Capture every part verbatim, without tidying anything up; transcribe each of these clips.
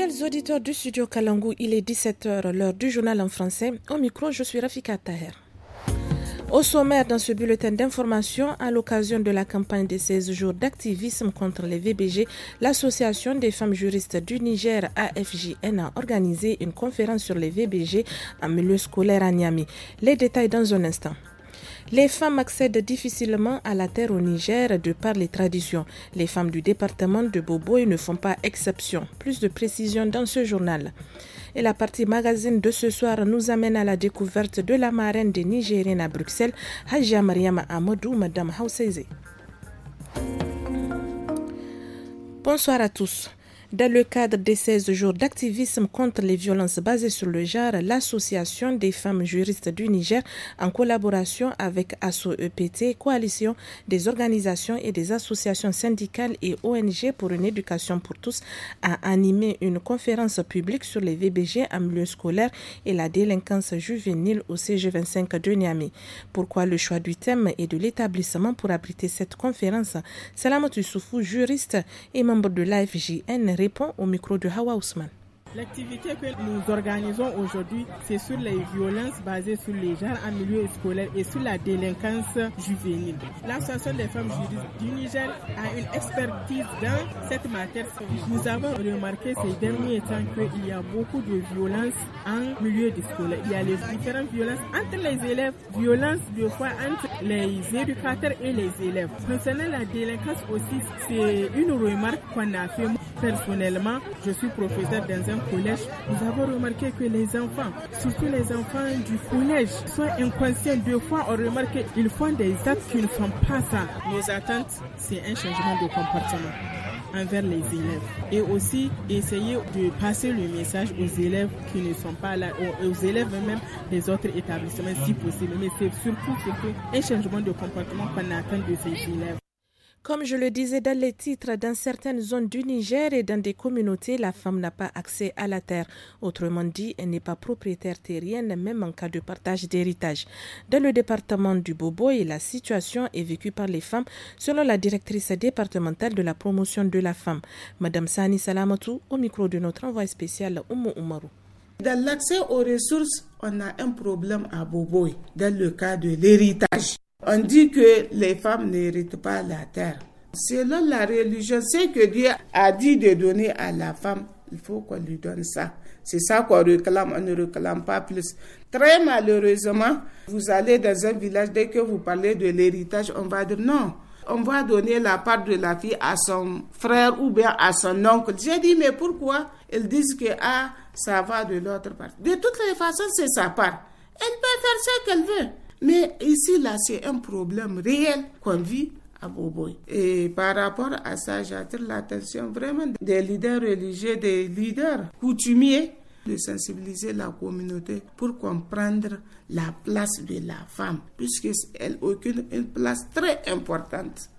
Fidèles auditeurs du studio Kalangu, il est dix-sept heures, l'heure du journal en français. Au micro, je suis Rafika Taher. Au sommaire dans ce bulletin d'information, à l'occasion de la campagne des seize jours d'activisme contre les V B G, l'Association des femmes juristes du Niger, A F J N, a organisé une conférence sur les V B G en milieu scolaire à Niamey. Les détails dans un instant. Les femmes accèdent difficilement à la terre au Niger de par les traditions. Les femmes du département de Boboy ne font pas exception. Plus de précisions dans ce journal. Et la partie magazine de ce soir nous amène à la découverte de la marraine des Nigériennes à Bruxelles, Hajia Mariama Amadou, Madame Hausseze. Bonsoir à tous. Dans le cadre des seize jours d'activisme contre les violences basées sur le genre, l'Association des femmes juristes du Niger, en collaboration avec A S O E P T, coalition des organisations et des associations syndicales et O N G pour une éducation pour tous, a animé une conférence publique sur les V B G en milieu scolaire et la délinquance juvénile au C G vingt-cinq de Niamey. Pourquoi le choix du thème et de l'établissement pour abriter cette conférence? Salamatou Soufou, juriste et membre de l'A F J N, répond au micro de Hawa Ousmane. L'activité que nous organisons aujourd'hui, c'est sur les violences basées sur les genres en milieu scolaire et sur la délinquance juvénile. L'Association des femmes juristes du Niger a une expertise dans cette matière. Nous avons remarqué ces derniers temps qu'il y a beaucoup de violences en milieu scolaire. Il y a les différentes violences entre les élèves, violences de fois entre les éducateurs et les élèves. Concernant la délinquance aussi, c'est une remarque qu'on a fait. Personnellement, je suis professeur dans un collège. Nous avons remarqué que les enfants, surtout les enfants du collège, sont inconscients. Deux fois, on remarque qu'ils font des actes qui ne sont pas ça. Nos attentes, c'est un changement de comportement envers les élèves et aussi essayer de passer le message aux élèves qui ne sont pas là, aux élèves même des autres établissements si possible. Mais c'est surtout, surtout un changement de comportement qu'on attend de ces élèves. Comme je le disais dans les titres, dans certaines zones du Niger et dans des communautés, la femme n'a pas accès à la terre. Autrement dit, elle n'est pas propriétaire terrienne, même en cas de partage d'héritage. Dans le département du Boboy, la situation est vécue par les femmes, selon la directrice départementale de la promotion de la femme, Madame Sani Salamatou, au micro de notre envoyé spécial Oumou Oumarou. Dans l'accès aux ressources, on a un problème à Boboy, dans le cas de l'héritage. On dit que les femmes n'héritent pas la terre. Selon la religion, c'est que Dieu a dit de donner à la femme, il faut qu'on lui donne ça. C'est ça qu'on réclame, on ne réclame pas plus. Très malheureusement, vous allez dans un village, dès que vous parlez de l'héritage, on va dire non. On va donner la part de la fille à son frère ou bien à son oncle. J'ai dit, mais pourquoi? Ils disent que ah, ça va de l'autre part. De toutes les façons, c'est sa part. Elle peut faire ce qu'elle veut. Mais ici, là, c'est un problème réel qu'on vit à Boboy. Et par rapport à ça, j'attire l'attention vraiment des leaders religieux, des leaders coutumiers, de sensibiliser la communauté pour comprendre la place de la femme, puisqu'elle occupe une place très importante.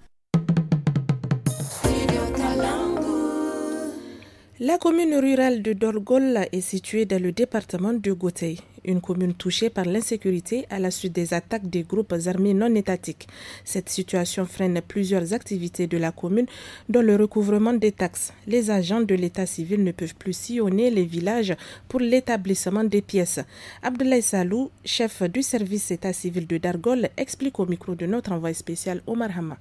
La commune rurale de Dorgol est située dans le département de Gotei, une commune touchée par l'insécurité à la suite des attaques des groupes armés non étatiques. Cette situation freine plusieurs activités de la commune, dont le recouvrement des taxes. Les agents de l'état civil ne peuvent plus sillonner les villages pour l'établissement des pièces. Abdoulaye Salou, chef du service état civil de Dorgol, explique au micro de notre envoyé spécial Omar Hama.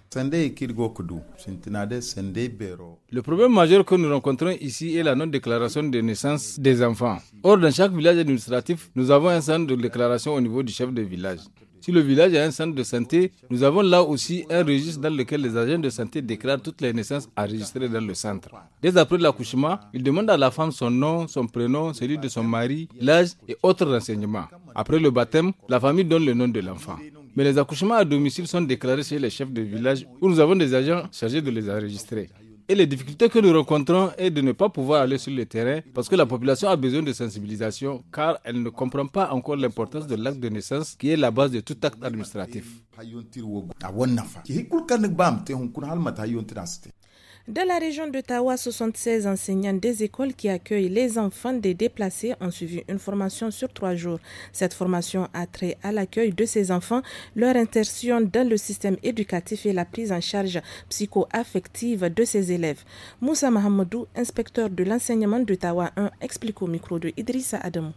Le problème majeur que nous rencontrons ici est la non-déclaration de naissance des enfants. Or, dans chaque village administratif, nous avons un centre de déclaration au niveau du chef de village. Si le village a un centre de santé, nous avons là aussi un registre dans lequel les agents de santé déclarent toutes les naissances enregistrées dans le centre. Dès après l'accouchement, ils demandent à la femme son nom, son prénom, celui de son mari, l'âge et autres renseignements. Après le baptême, la famille donne le nom de l'enfant. Mais les accouchements à domicile sont déclarés chez les chefs de village où nous avons des agents chargés de les enregistrer. Et les difficultés que nous rencontrons est de ne pas pouvoir aller sur le terrain parce que la population a besoin de sensibilisation car elle ne comprend pas encore l'importance de l'acte de naissance qui est la base de tout acte administratif. Dans la région de Tawa, soixante-seize enseignants des écoles qui accueillent les enfants des déplacés ont suivi une formation sur trois jours. Cette formation a trait à l'accueil de ces enfants, leur insertion dans le système éducatif et la prise en charge psycho-affective de ces élèves. Moussa Mahamadou, inspecteur de l'enseignement de Tawa un, explique au micro de Idrissa Adamou.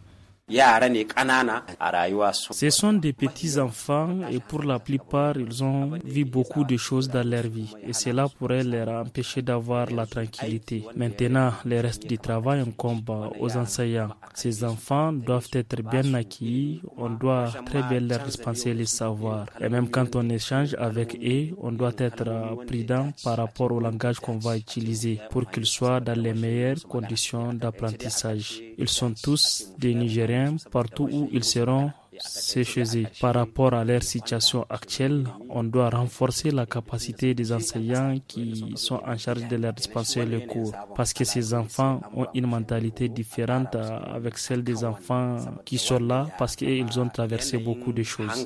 Ce sont des petits-enfants et pour la plupart, ils ont vu beaucoup de choses dans leur vie et cela pourrait leur empêcher d'avoir la tranquillité. Maintenant, le reste du travail incombe aux enseignants. Ces enfants doivent être bien acquis, on doit très bien leur dispenser les savoirs. Et même quand on échange avec eux, on doit être prudent par rapport au langage qu'on va utiliser pour qu'ils soient dans les meilleures conditions d'apprentissage. Ils sont tous des Nigériens. Partout où ils seront, c'est chez eux. Par rapport à leur situation actuelle, on doit renforcer la capacité des enseignants qui sont en charge de leur dispenser les cours. Parce que ces enfants ont une mentalité différente avec celle des enfants qui sont là parce qu'ils ont traversé beaucoup de choses.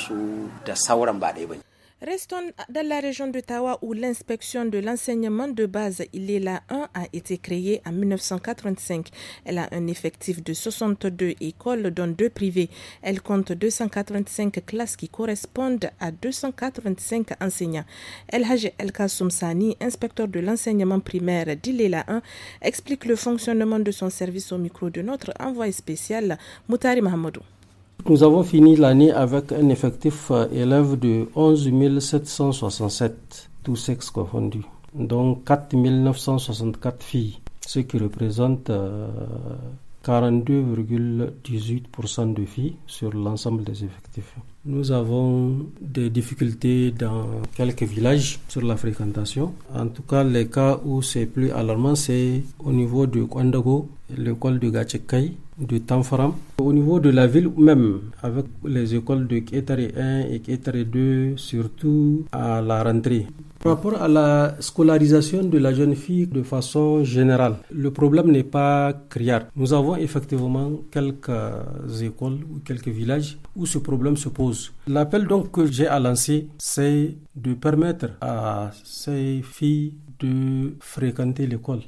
Restons dans la région de Tawa où l'inspection de l'enseignement de base Ilela un a été créée en dix-neuf cent quatre-vingt-cinq. Elle a un effectif de soixante-deux écoles dont deux privées. Elle compte deux cent quatre-vingt-cinq classes qui correspondent à deux cent quatre-vingt-cinq enseignants. El Haj El Kassoum Sani, inspecteur de l'enseignement primaire d'Ilela un, explique le fonctionnement de son service au micro de notre envoyé spécial Moutari Mahamadou. Nous avons fini l'année avec un effectif euh, élève de onze mille sept cent soixante-sept, tous sexes confondus, dont quatre mille neuf cent soixante-quatre filles, ce qui représente euh, quarante-deux virgule dix-huit pour cent de filles sur l'ensemble des effectifs. Nous avons des difficultés dans quelques villages sur la fréquentation. En tout cas, les cas où c'est plus alarmant, c'est au niveau de Kwandago, l'école de Gatchekai, de Tanfaram. Au niveau de la ville même, avec les écoles de Kétare un et Kétare deux, surtout à la rentrée. Par rapport à la scolarisation de la jeune fille de façon générale, le problème n'est pas criard. Nous avons effectivement quelques écoles ou quelques villages où ce problème se pose. L'appel donc que j'ai à lancer, c'est de permettre à ces filles de fréquenter l'école.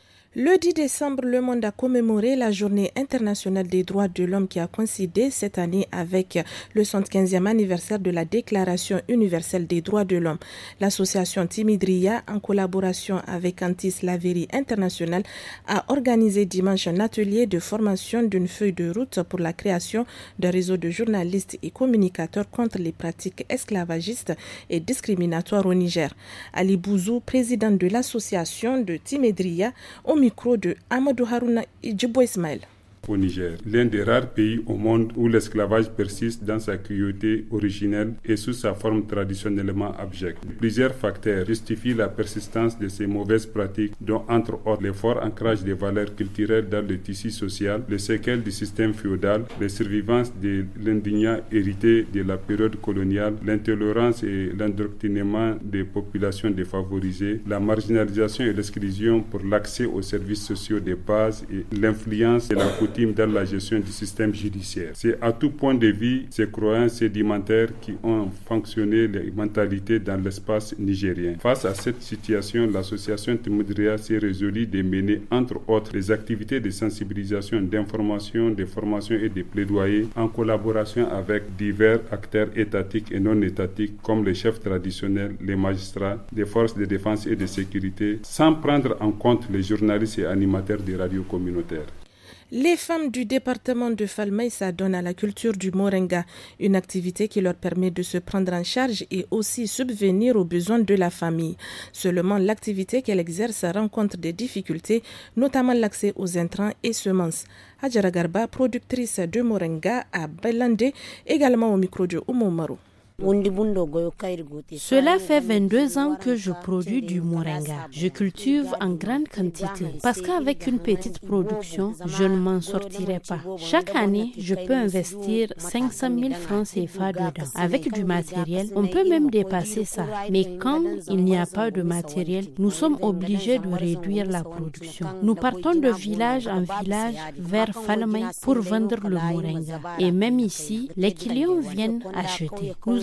Le dix décembre, le monde a commémoré la Journée internationale des droits de l'homme qui a coïncidé cette année avec le soixante-quinzième anniversaire de la Déclaration universelle des droits de l'homme. L'association Timidria, en collaboration avec Antis Laveri International, a organisé dimanche un atelier de formation d'une feuille de route pour la création d'un réseau de journalistes et communicateurs contre les pratiques esclavagistes et discriminatoires au Niger. Ali Bouzou, président de l'association de Timidria, au micro de Amadou Harouna Djibo Ismaël. Au Niger, l'un des rares pays au monde où l'esclavage persiste dans sa cruauté originelle et sous sa forme traditionnellement abjecte. Plusieurs facteurs justifient la persistance de ces mauvaises pratiques, dont entre autres les forts ancrages des valeurs culturelles dans le tissu social, les séquelles du système féodal, les survivances de l'indigmat hérité de la période coloniale, l'intolérance et l'endoctrinement des populations défavorisées, la marginalisation et l'exclusion pour l'accès aux services sociaux de base et l'influence de la dans la gestion du système judiciaire. C'est à tout point de vue ces croyances sédimentaires qui ont fonctionné les mentalités dans l'espace nigérien. Face à cette situation, l'association Timidria s'est résolue de mener entre autres des activités de sensibilisation, d'information, de formation et de plaidoyer en collaboration avec divers acteurs étatiques et non étatiques comme les chefs traditionnels, les magistrats, les forces de défense et de sécurité, sans prendre en compte les journalistes et animateurs des radios communautaires. Les femmes du département de Falmey s'adonnent à la culture du moringa, une activité qui leur permet de se prendre en charge et aussi subvenir aux besoins de la famille. Seulement, l'activité qu'elle exerce rencontre des difficultés, notamment l'accès aux intrants et semences. Hadjara Garba, productrice de moringa à Belande, également au micro de Oumou Marou. Cela fait vingt-deux ans que je produis du moringa. Je cultive en grande quantité parce qu'avec une petite production, je ne m'en sortirai pas. Chaque année, je peux investir cinq cent mille francs C F A dedans. Avec du matériel, on peut même dépasser ça. Mais quand il n'y a pas de matériel, nous sommes obligés de réduire la production. Nous partons de village en village vers Falmey pour vendre le moringa. Et même ici, les clients viennent acheter. Nous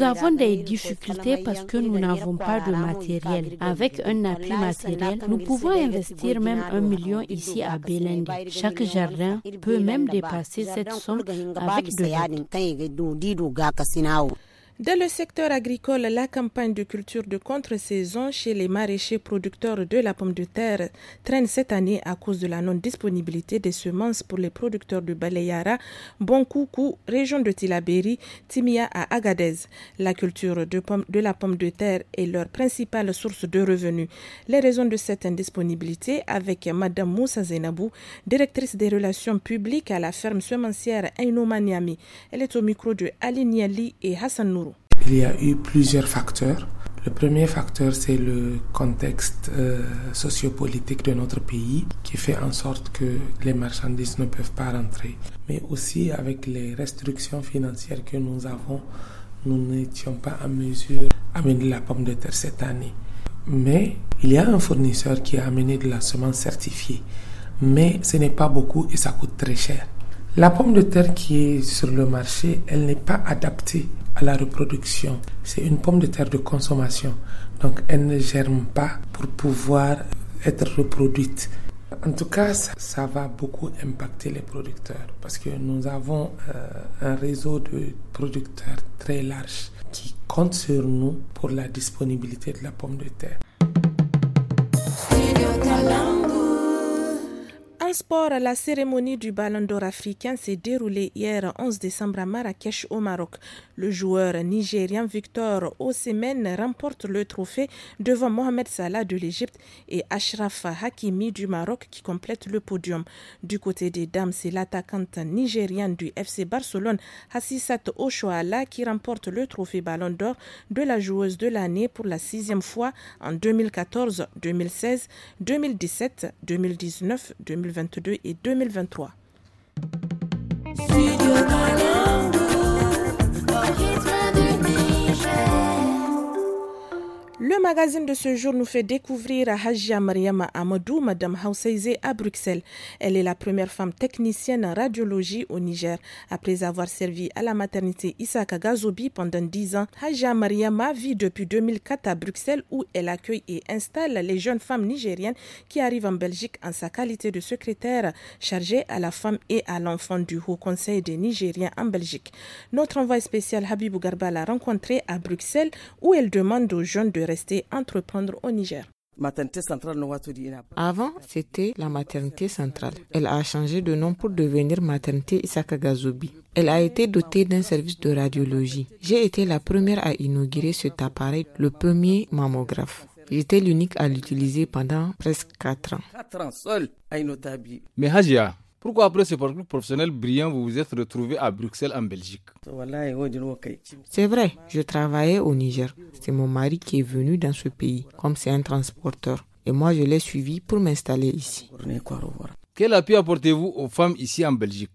avons des difficultés parce que nous n'avons pas de matériel. Avec un appui matériel, nous pouvons investir même un million ici à Belende. Chaque jardin peut même dépasser cette somme avec de l'aide. Dans le secteur agricole, la campagne de culture de contre-saison chez les maraîchers producteurs de la pomme de terre traîne cette année à cause de la non-disponibilité des semences pour les producteurs de Baleyara, Bonkoukou, région de Tilaberi, Timia à Agadez. La culture de, pomme, de la pomme de terre est leur principale source de revenus. Les raisons de cette indisponibilité avec Madame Moussa Zainabou, directrice des relations publiques à la ferme semencière Ainouma Niami. Elle est au micro de Ali Niali et Hassan Nourou. Il y a eu plusieurs facteurs. Le premier facteur, c'est le contexte euh, sociopolitique de notre pays qui fait en sorte que les marchandises ne peuvent pas rentrer. Mais aussi avec les restrictions financières que nous avons, nous n'étions pas en mesure d'amener la pomme de terre cette année. Mais il y a un fournisseur qui a amené de la semence certifiée. Mais ce n'est pas beaucoup et ça coûte très cher. La pomme de terre qui est sur le marché, elle n'est pas adaptée à la reproduction. C'est une pomme de terre de consommation. Donc, elle ne germe pas pour pouvoir être reproduite. En tout cas, ça, ça va beaucoup impacter les producteurs parce que nous avons euh, un réseau de producteurs très large qui compte sur nous pour la disponibilité de la pomme de terre. En sport, la cérémonie du Ballon d'Or africain s'est déroulée hier onze décembre à Marrakech au Maroc. Le joueur nigérien Victor Osimhen remporte le trophée devant Mohamed Salah de l'Égypte et Achraf Hakimi du Maroc qui complète le podium. Du côté des dames, c'est l'attaquante nigériane du F C Barcelone Hassissat Oshoala qui remporte le trophée Ballon d'Or de la joueuse de l'année pour la sixième fois en deux mille quatorze, deux mille seize, deux mille dix-sept, deux mille dix-neuf, deux mille vingt-deux et deux mille vingt-trois. Le magazine de ce jour nous fait découvrir Hajia Mariama Amadou, Madame Hausseizé à Bruxelles. Elle est la première femme technicienne en radiologie au Niger. Après avoir servi à la maternité Isaka Gazobi pendant dix ans, Hajia Mariama vit depuis deux mille quatre à Bruxelles où elle accueille et installe les jeunes femmes nigériennes qui arrivent en Belgique en sa qualité de secrétaire chargée à la femme et à l'enfant du Haut Conseil des Nigériens en Belgique. Notre envoyé spécial Habibou Garba l'a rencontrée à Bruxelles où elle demande aux jeunes de rester entreprendre au Niger. Avant, c'était la maternité centrale. Elle a changé de nom pour devenir maternité Isaka Gazobi. Elle a été dotée d'un service de radiologie. J'ai été la première à inaugurer cet appareil, le premier mammographe. J'étais l'unique à l'utiliser pendant presque quatre ans. Mais Hajia, pourquoi après ce parcours professionnel brillant, vous vous êtes retrouvé à Bruxelles en Belgique? C'est vrai, je travaillais au Niger. C'est mon mari qui est venu dans ce pays, comme c'est un transporteur. Et moi, je l'ai suivi pour m'installer ici. Quel appui apportez-vous aux femmes ici en Belgique?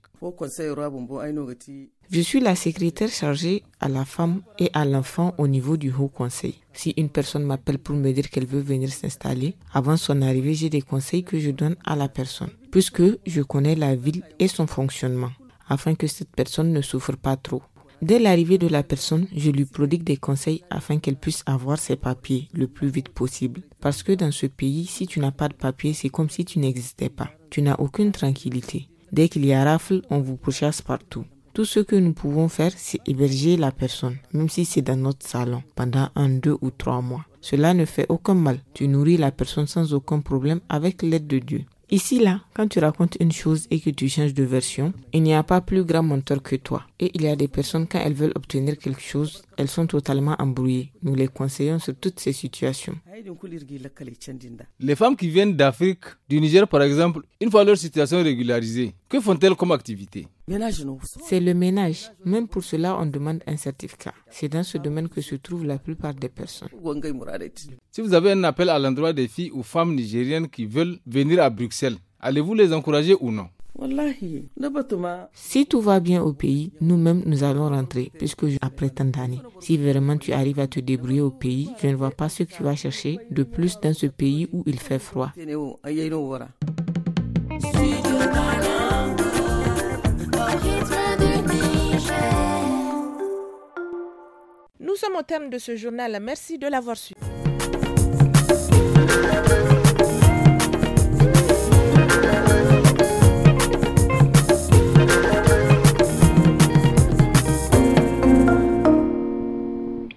Je suis la secrétaire chargée à la femme et à l'enfant au niveau du Haut Conseil. Si une personne m'appelle pour me dire qu'elle veut venir s'installer, avant son arrivée, j'ai des conseils que je donne à la personne, puisque je connais la ville et son fonctionnement, afin que cette personne ne souffre pas trop. Dès l'arrivée de la personne, je lui prodigue des conseils afin qu'elle puisse avoir ses papiers le plus vite possible. Parce que dans ce pays, si tu n'as pas de papiers, c'est comme si tu n'existais pas. Tu n'as aucune tranquillité. Dès qu'il y a rafle, on vous pourchasse partout. Tout ce que nous pouvons faire, c'est héberger la personne, même si c'est dans notre salon, pendant un, deux ou trois mois. Cela ne fait aucun mal. Tu nourris la personne sans aucun problème avec l'aide de Dieu. Ici, là, quand tu racontes une chose et que tu changes de version, il n'y a pas plus grand menteur que toi. Et il y a des personnes, quand elles veulent obtenir quelque chose, elles sont totalement embrouillées. Nous les conseillons sur toutes ces situations. Les femmes qui viennent d'Afrique, du Niger par exemple, une fois leur situation régularisée, que font-elles comme activité? C'est le ménage. Même pour cela, on demande un certificat. C'est dans ce domaine que se trouvent la plupart des personnes. Si vous avez un appel à l'endroit des filles ou femmes nigériennes qui veulent venir à Bruxelles, allez-vous les encourager ou non? Si tout va bien au pays, nous-mêmes nous allons rentrer, puisque après tant d'années, si vraiment tu arrives à te débrouiller au pays, je ne vois pas ce que tu vas chercher de plus dans ce pays où il fait froid. Nous Nous sommes au terme de ce journal. Merci de l'avoir suivi.